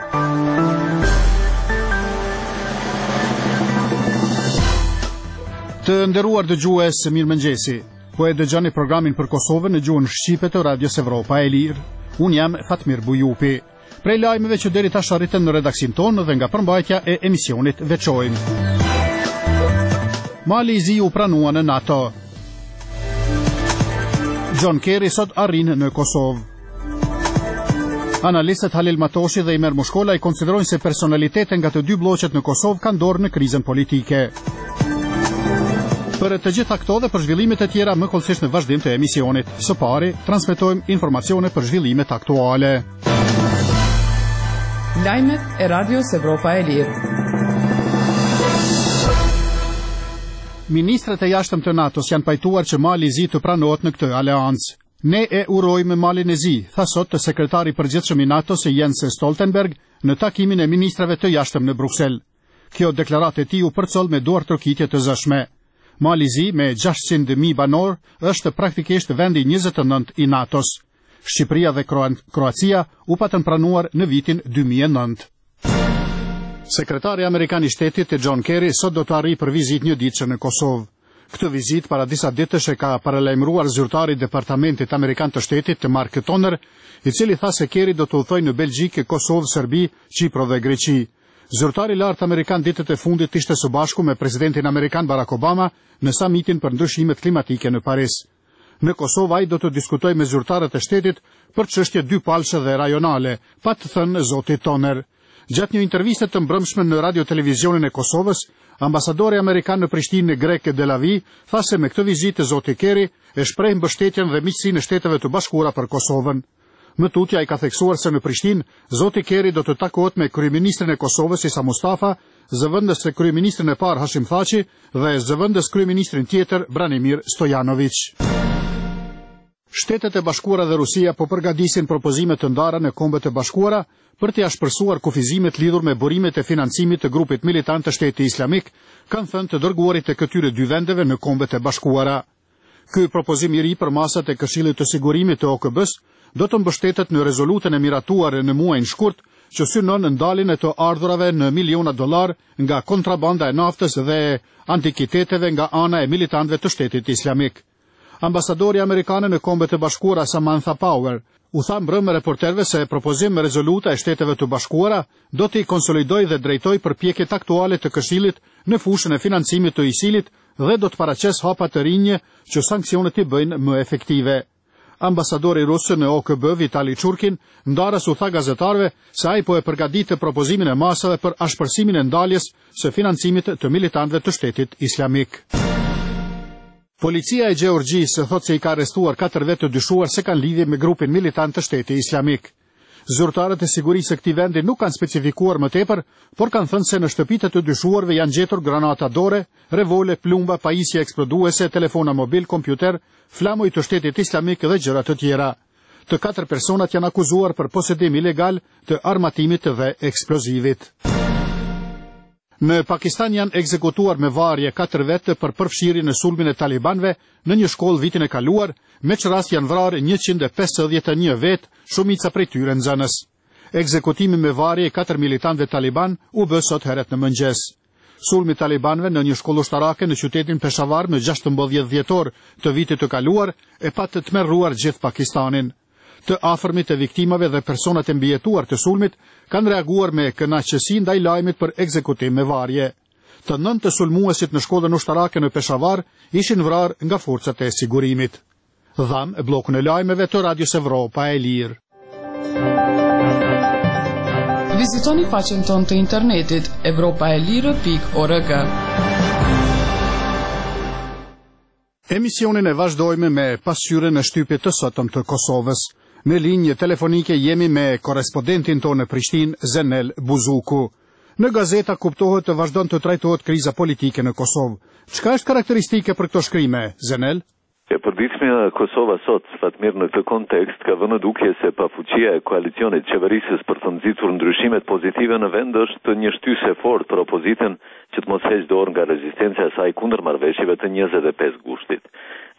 Të nderuar dëgjues, mirëmëngjesi. Po e dëgjoni programin për Kosovën në gjuhën shqipe të Radios Evropa e Lirë. Unë jam Fatmir Bujupi. Prej lajmeve që deri tash arritën në redaksin tonë dhe nga përmbajtja e emisionit veçojmë. Mali i Zi u pranua në NATO. John Kerry sot arrin në Kosovë. Analistët Halil Matoshi dhe Imer Mushkola i konsiderojnë se personalitete nga të dy bloqet në Kosovë kanë dorë në krizën politike. Për të gjitha këto dhe për zhvillimet e tjera më kollësisht në vazhdim të emisionit. Së pari, transmetojmë informacione për zhvillimet aktuale. Lajmet e Radios Evropa e Lirë. Ministrat e jashtëm të NATO-s janë pajtuar që Mali i Zi të pranohet në këtë aleancë. Ne e urojmë Malin e Zi, tha sot të sekretari i përgjithshëm i NATO-s Jens Stoltenberg në takimin e ministrave të jashtëm në Bruksel. Kjo deklaratë e tij u përcoll me duar trokitje të zëshme. Mali i Zi me 600.000 banor është praktikisht vendi 29 i NATO-s. Shqipëria dhe Kroacia u patën pranuar në vitin 2009. Sekretari Amerikan i Shtetit John Kerry sot do të arrijë për vizitë një ditëshe në Kosovë. Këtë vizitë para disa ditësh e ka paralajmëruar zyrtari i Departamentit Amerikan të Shtetit Mark Toner, i cili tha se Kerry do të udhtojë në Belgjikë, Kosovë, Serbi, Çipër dhe Greqi. Zyrtari i lartë amerikan ditët e fundit ishte së bashku me presidentin amerikan Barack Obama në samitin për ndryshimet klimatike në Paris. Në Kosovë ai do të diskutojë me zyrtarët e shtetit për çështje dypalëshe dhe rajonale, pa të thënë zoti Toner. Gjatë një interviste të mbrëmshme në radio-televizionin e Kosovës, ambasadori amerikan në Prishtinë Grek Delavi tha se me këtë vizitë zoti Kerry e shpreh mbështetjen dhe miqësinë e Shteteve të Bashkuara për Kosovën. Më tutje ai ka theksuar se në Prishtinë zoti Kerry do të takohet me kryeministrin e Kosovës Isa Mustafa, zëvendës së kryeministrin e parë Hashim Thaçi dhe zëvendës kryeministrin tjetër Branimir Stojanović. Shtetet e Bashkuara dhe Rusia po përgatisin propozime të ndara në Kombet e Bashkuara për të ashpërsuar kufizimet lidhur me burimet e financimit të grupit militant të Shtetit Islamik, kanë thënë të dërguarit e këtyre dy vendeve në Kombet e Bashkuara. Ky propozim i ri për masat e Këshillit të Sigurimit të OKB-s do të mbështetet në rezolutën e miratuar në muajin shkurt që synon ndaljen e të ardhurave në miliona dollar nga kontrabanda e naftës dhe antikiteteve nga ana e militantëve të Shtetit Islamik. Ambasadori amerikan në Kombet e Bashkuara Samantha Power u tha mbrëmë reporterëve se propozim me rezoluta e Shteteve të Bashkuara do t'i konsolidojë dhe drejtojë përpjekjet aktuale të Këshillit në fushën e financimit të ISIL-it dhe do të paraqes hapa të rinj që sanksionet i bëjnë më efektive. Ambasadori rusë në OKB Vitali Churkin ndarës u tha gazetarëve se ai po e përgatitë propozimin e masave për ashpërsimin e ndaljes së financimit të militantëve të Shtetit Islamik. Policia e Gjeorgjisë thotë se i ka arrestuar 4 vetë të dyshuar se kanë lidhje me grupin militant të Shtetit Islamik. Zyrtarët e sigurisë së këtij vendi nuk kanë specifikuar më tepër, por kanë thënë se në shtëpitë të dyshuarve janë gjetur granata dore, revole, plumba, pajisje eksploduese, telefona mobil, kompjuter, flamoj të Shtetit Islamik dhe gjëra të tjera. Të 4 personat janë akuzuar për posedim ilegal të armatimit dhe eksplozivit. Në Pakistan janë ekzekutuar me varje 4 vetë për përfshirjen në sulmin e talibanëve në një shkollë vitin e kaluar, me që rast janë vrarë 151 vetë, shumica prej tyre nxënës. Ekzekutimi me varje 4 militantëve taliban u bë sot herët në mëngjes. Sulmi i talibanëve në një shkollë ushtarake në qytetin Peshawar në 16 dhjetor të vitit të kaluar e pa të tmerruar gjithë Pakistanin. Të afërmit e viktimave dhe personat e mbijetuar të sulmit kanë reaguar me kënaqësi ndaj lajmit për ekzekutim me varje. Të 9 të sulmuesit në shkollën ushtarake në Peshawar ishin vrarë nga forcat e sigurimit. Dham bllokun e lajmeve të Radios Evropa e Lirë. Vizitoni faqen tonë të internetit evropaelire.org. Emisionin e vazhdojmë me pasqyrën e shtypit të sotëm të Kosovës. Në linjë telefonike jemi me korrespondentin tonë në Prishtinë, Zenel Buzuku. Në gazeta kuptohet të vazhdon të trajtohet kriza politike në Kosovë. Çka është karakteristike për këto shkrime, Zenel? E përditshmja e Kosovës sot, Fatmir, në këtë kontekst ka vënë dukje se pafuqia e koalicionit qeverisës për të nxitur ndryshimet pozitive në vend është një shtysje fort për opozitën që të mos heqë dorë nga rezistenca e saj kundër marrëveshjeve të 25 gushtit.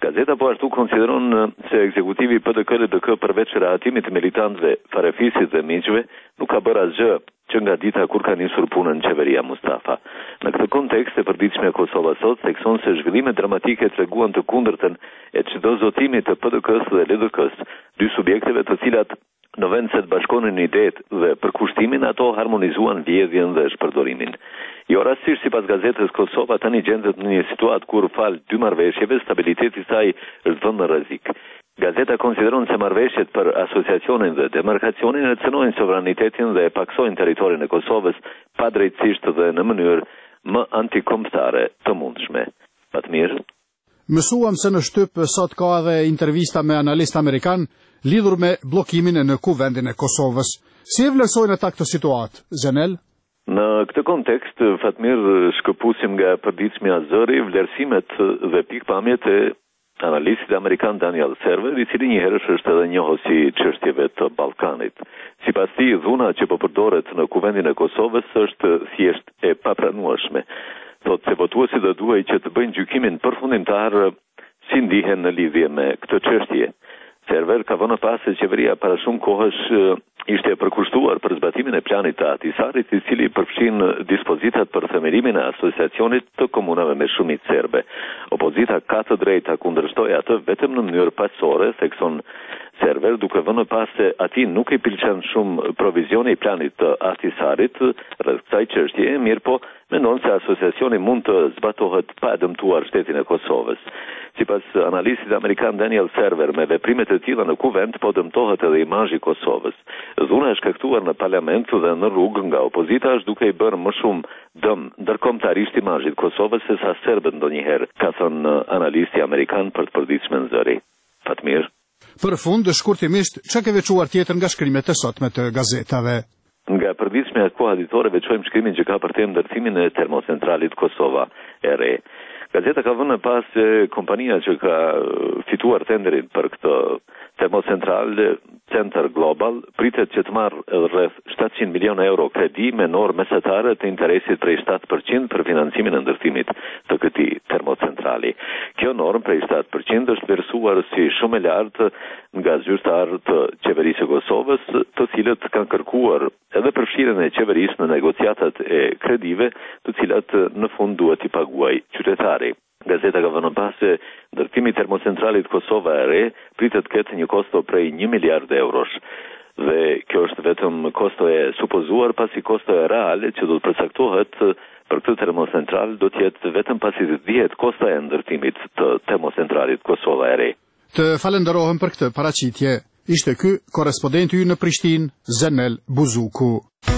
Gazeta po ashtu konsideron se ekzekutivi PDK-LDK përveç rahatimit të militantëve, farefisit dhe miqve, nuk ka bërë asgjë që nga dita kur ka nisur punën në qeveria Mustafa. Në këtë kontekst e përditshme e Kosova sot thekson se zhvillimet dramatike treguan të kundërtën e çdo zotimi të PDK-s dhe LDK-s, dy subjekteve të cilat në vend se të bashkonin idetë dhe përkushtimin, ato harmonizuan vjedhjen dhe shpërdorimin. Jo rastësisht sipas gazetës Kosova tani gjendet në një situatë kur fal dy marrëveshjeve stabiliteti i saj është vënë në rrezik. Gazeta konsideron se marrëveshjet për asociacionin dhe demarkacionin e cënojnë sovranitetin dhe e paksojnë territorin e Kosovës padrejtësisht dhe në mënyrë më antikombëtare të mundshme. Fatmir. Mësuam se në shtyp sot ka edhe intervista me analist amerikan lidhur me bllokimin në kuvendin e Kosovës. Si e vlerësojnë ata këtë situatë, Zenel? Në këtë kontekst, Fatmir, shkëpusim nga përditshmja zëri vlerësimet dhe pikpamjet e analistit amerikan Daniel Server, i cili njëherësh është edhe njohës i çështjeve të Ballkanit. Sipas tij, dhuna që po përdoret në kuvendin e Kosovës është thjesht e papranueshme. Thotë se votuesit do duhej që të bëjnë gjykimin përfundimtar si ndihen në lidhje me këtë çështje. Server ka vënë pas se qeveria para shumë kohësh ishte përkushtuar për zbatimin e planit të Ahtisarit, i cili përfshin dispozitat për themelimin e asociacionit të komunave me shumicë serbe. Opozita ka të drejtë ta kundërshtojë atë vetëm në mënyrë pasore, thekson Server, duke vënë pas se atij nuk i pëlqen shumë provizioni i planit të Ahtisarit rreth kësaj çështje, mirë po mendon se asociacioni mund të zbatohet pa dëmtuar shtetin e Kosovës. Sipas analistit amerikan Daniel Server, me veprimet e tilla në kuvend po dëmtohet edhe imazhi i Kosovës. Dhuna është shkaktuar në parlament dhe në rrugë nga opozita është duke i bërë më shumë dëm ndërkombëtarisht imazhit Kosovës se sa serbët ndonjëherë, ka thënë analisti amerikan për të përditshme në zëri. Fatmir. Për fund, shkurtimisht, çka ke veçuar tjetër nga shkrimet e sotme të gazetave? Nga përditshmja e kohë ditore veçojmë shkrimin që ka për temë ndërtimin e termocentralit Kosova e re. Gazeta ka vënë pas se kompania që ka fituar tenderin për këtë termocentral, Center Global, pritet që të marrë rreth 700 milion euro kredi me normë mesatare të interesit prej 7% për financimin e ndërtimit të këtij termocentrali. Kjo normë prej 7% është vlerësuar si shumë e lartë nga zyrtarë të qeverisë së Kosovës, të cilët kanë kërkuar edhe përfshirjen e qeverisë në negociatat e kredive, të cilat në fund duhet i paguajë qytetari. Gazeta ka vënë pas se ndërtimi i termocentralit Kosova e re pritet ketë një kosto prej 1 miliard eurosh. Dhe kjo është vetëm kosto e supozuar, pasi kosto e reale që do të përcaktohet për këtë termocentral do të jetë vetëm pasi të dihet kosta e ndërtimit të termocentralit Kosova e re. Të falenderohem për këtë paraqitje. Ishte ky korrespondenti ynë në Prishtinë, Zenel Buzuku.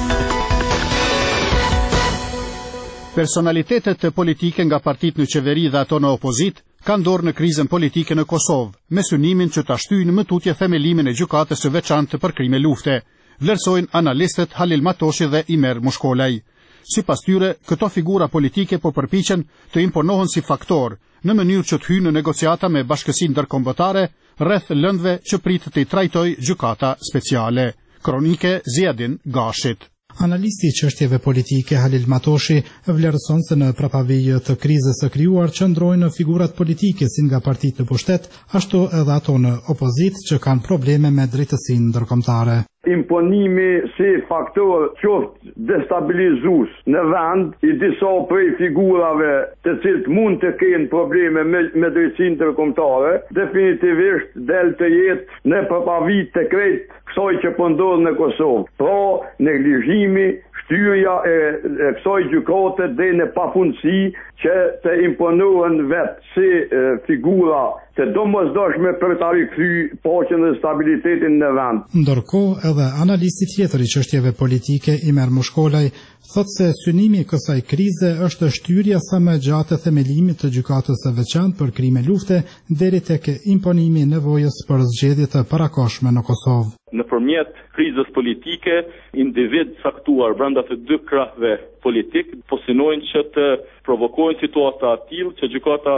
Personalitetet politike nga partitë në qeveri dhe ato në opozit kanë dorë në krizën politike në Kosovë, me synimin që ta shtyjnë më tutje themelimin e gjykatës së veçantë për krime lufte, vlerësojnë analistët Halil Matoshi dhe Imer Mushkolaj. Sipas tyre, këto figura politike po përpiqen të imponohen si faktor në mënyrë që të hyjnë në negociata me bashkësinë ndërkombëtare rreth lëndëve që pritet të i trajtojë gjykata speciale. Kronike Ziadin Gashit. Analisti i çështjeve politike Halil Matoshi vlerëson se në prapavijë të krizës së krijuar qëndrojnë figurat politike si nga partitë në pushtet, ashtu edhe ato në opozit që kanë probleme me drejtësinë ndërkombëtare. Imponimi si faktor qoftë destabilizues në vend i disa prej figurave të cilët mund të kenë probleme me drejtësinë ndërkombëtare, definitivisht del të jetë në përpavijë të krejt kësaj që po ndodh në Kosovë. Pra, neglizhimi, shtyrja e kësaj gjykate deri në pafundësi që të imponohen vetë si figura të domosdoshme për ta rikthyer paqen dhe stabilitetin në vend. Ndërkohë, edhe analisti tjetër i çështjeve politike Imer Mushkolaj thotë se synimi i kësaj krize është shtyrja sa më gjatë e themelimit të gjykatës së veçantë për krime lufte deri tek imponimi i nevojës për zgjedhje të parakohshme në Kosovë. Nëpërmjet krizës politike, individ caktuar brenda të dy krahëve politik po synojnë që të provokojnë situata të tillë që gjykata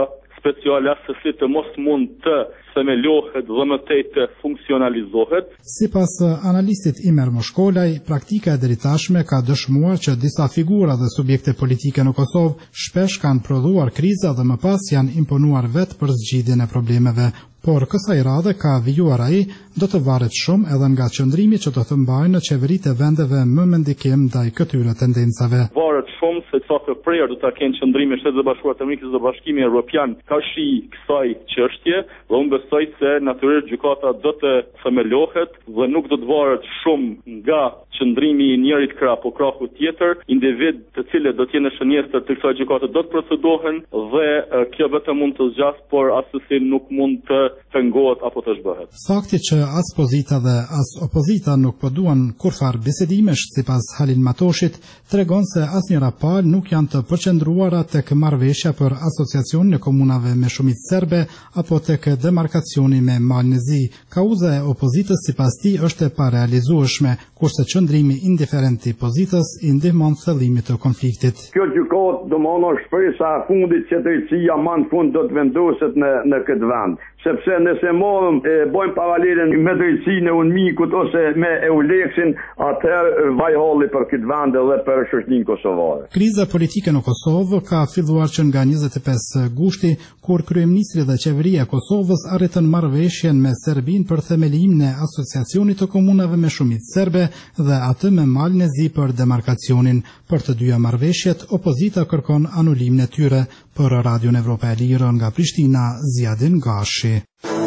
speciale se të mos mund të themelohet dhe më tej të funksionalizohet. Sipas analistit Imer Moshkolaj, praktika e deri ka dëshmuar që disa figura dhe subjekte politike në Kosovë shpesh kanë prodhuar kriza dhe më pas janë imponuar vetë për zgjidhjen e problemeve. Por kësaj radhe ka vijuar ai, do të varet shumë edhe nga qëndrimi që do të mbajnë në qeveritë e vendeve më me ndikim ndaj këtyre tendencave. Varet shumë se sa të prerë do ta kenë qëndrimi Shtetet e Bashkuara të Amerikës dhe Bashkimi Evropian ka shi kësaj çështje, dhe unë besoj se natyrisht gjykata do të themelohet dhe nuk do të varet shumë nga qëndrimi i njërit krah apo krahu tjetër, individ të cilët do të jenë shënjestër të kësaj gjykate do të procedohen dhe kjo vetëm mund të zgjas, por asesi nuk mund të pengohet apo të zhbëhet. Fakti që as pozita dhe as opozita nuk po duan kurfar bisedimesh sipas Halil Matoshit tregon se asnjëra palë nuk janë të përqendruara tek marrëveshja për asociacionin e komunave me shumicë serbe apo tek demarkacioni me malin e zi. Kauza e opozitës sipas tij është e parealizueshme, kurse qëndrimi indiferent i pozitës i ndihmon thellimit të konfliktit. Kjo gjykatë domosdoshmë shpresa e fundit që drejtësia më në fund do të vendoset në këtë vend. Sepse nëse morëm bojmë paralelen me drejtësinë e UNMIK-ut ose me EULEX-in, atëherë vaj halli për këtë vend dhe për shoqërinë kosovare. Kriza politike në Kosovë ka filluar që nga 25 gushti, kur kryeministri dhe qeveria e Kosovës arritën marrëveshjen me Serbinë për themelimin e asociacionit të komunave me shumicë serbe dhe atë me malin e zi për demarkacionin. Për të dyja marrëveshjet, opozita kërkon anulimin e tyre. Për Radion Evropa e Lirë nga Prishtina, Zjadin Gashi.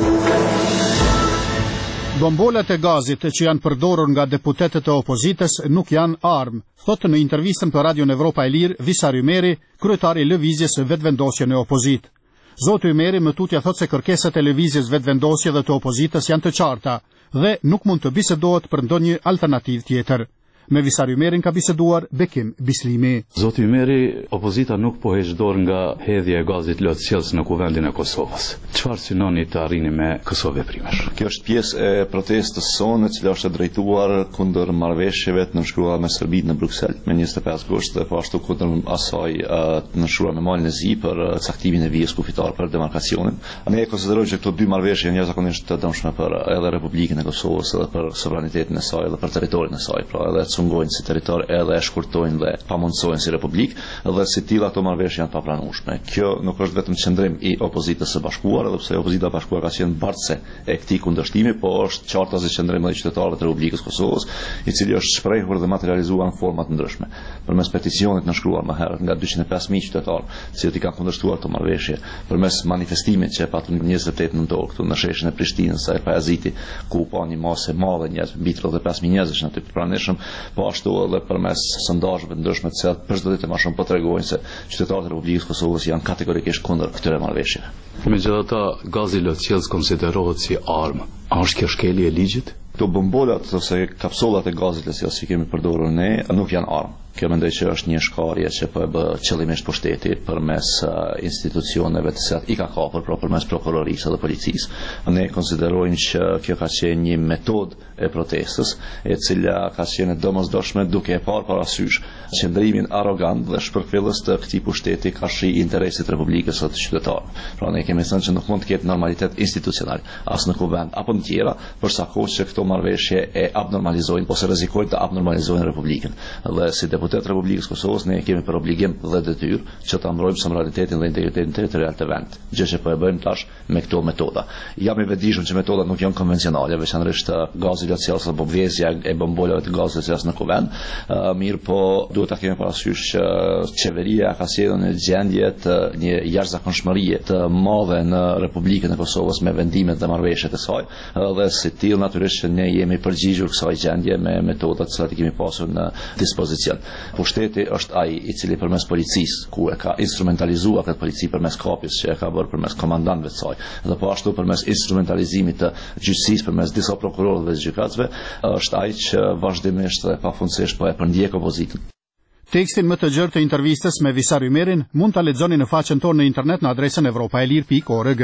Bombolat e gazit që janë përdorur nga deputetët e opozitës nuk janë armë, thotë në intervistën për Radion Evropa e Lirë Visar Ymeri, kryetari i lëvizjes Vetëvendosje në Opozitë. Zoti Ymeri më tutje thotë se kërkesat e lëvizjes Vetëvendosje dhe të opozitës janë të qarta dhe nuk mund të bisedohet për ndonjë alternativë tjetër. Me Visar Ymerin ka biseduar Bekim Bislimi. Zoti Ymeri, opozita nuk po heq dorë nga hedhja e gazit lotësjellës në kuvendin e Kosovës. Çfarë synoni të arrini me këso veprimesh? Kjo është pjesë e protestës sonë, e cila është drejtuar kundër marrëveshjeve të nënshkruara me Serbinë në Bruksel me 25 gusht dhe po ashtu kundër asaj të nënshkruara me malin e zi për caktimin e vijës kufitar për demarkacionin. Ne e konsiderojmë që këto dy marrëveshje janë jashtëzakonisht të dëmshme për edhe Republikën e Kosovës edhe për sovranitetin e saj dhe për territorin e saj, pra edhe ngojnë si territor edhe e shkurtojnë dhe pamundsojnë si republik dhe si tilla ato marrëveshje janë papranueshme. Kjo nuk është vetëm qëndrim i opozitës së bashkuar, edhe pse opozita e bashkuar ka qenë bartëse e këtij kundërshtimi, po është qartë se qëndrim edhe i qytetarëve të Republikës Kosovës, i cili është shprehur dhe materializuar në forma të ndryshme. Përmes peticionit nënshkruar më herët nga 205.000 qytetarë, që i kanë kundërshtuar këto marrëveshje, përmes manifestimit që patëm 28 nëntor këtu në sheshin e Prishtinës së Pajaziti, ku pa një masë e madhe njerëz, mbi 35.000 njerëz në aty të pranishëm, po ashtu edhe përmes sondazheve të ndryshme të cilat për çdo ditë më shumë po tregojnë se qytetarët e Republikës Kosovës janë kategorikisht kundër këtyre marrëveshjeve. Megjithatë, gazi lotësjellës konsiderohet si armë. A është kjo shkelje e ligjit? Këto bombolat ose kapsullat e gazit lotësjellës që kemi përdorur ne nuk janë armë. Kjo mendoj që është një shkarje që po e bë qëllimisht pushteti përmes institucioneve të cilat i ka kapur, pra përmes prokurorisë dhe policisë. Ne konsiderojmë që kjo ka qenë një metodë e protestës, e cila ka qenë domosdoshme duke e parë parasysh qëndrimin arrogant dhe shpërfillës të këtij pushteti ka shi interesit të Republikës së qytetarëve. Pra ne kemi thënë që nuk mund të ketë normalitet institucional as në kuvend apo në tjera, përsakohë që këto marrëveshje e abnormalizojnë ose rrezikojnë të abnormalizojnë Republikën. Dhe si deputet Republikës Kosovës ne kemi për obligim dhe detyrë që ta mbrojmë sovranitetin dhe integritetin territorial të vendit, gjë që po e bëjmë tash me këto metoda. Jam i vetëdijshëm që metodat nuk janë konvencionale, veçanërisht gazi lotësjellës apo vëzja e bombolave të gazit lotësjellës në kuvend, mirë po duhet ta kemi parasysh që qeveria ka sjellur në gjendje të një jashtëzakonshmërie të madhe në Republikën e Kosovës me vendimet dhe marrëveshjet e saj, dhe si tillë natyrisht ne jemi përgjigjur kësaj gjendje me metodat që kemi pasur në dispozicion. Pushteti është ai i cili përmes policisë, ku e ka instrumentalizuar këtë polici përmes kapjes që e ka bërë përmes komandantëve të saj, dhe po ashtu përmes instrumentalizimit të gjyqësisë përmes disa prokurorëve dhe gjykatësve, është ai që vazhdimisht dhe pafundësisht po e përndjek opozitën. Tekstin më të gjerë të intervistës me Visar Ymerin mund ta lexoni në faqen tonë në internet në adresën evropaelir.org.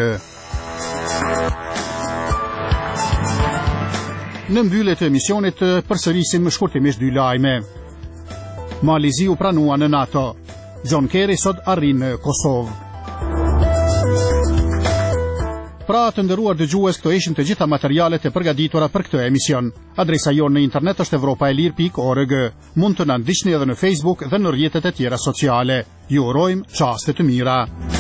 Në mbyllje të emisionit përsërisim shkurtimisht dy lajme. Mali u pranua në NATO. John Kerry sot arrin në Kosovë. Pra të nderuar dëgjues, këto ishin të gjitha materialet e përgatitura për këtë emision. Adresa jonë në internet është evropaelir.org. Mund të na ndiqni edhe në Facebook dhe në rrjetet e tjera sociale. Ju urojmë çaste të mira.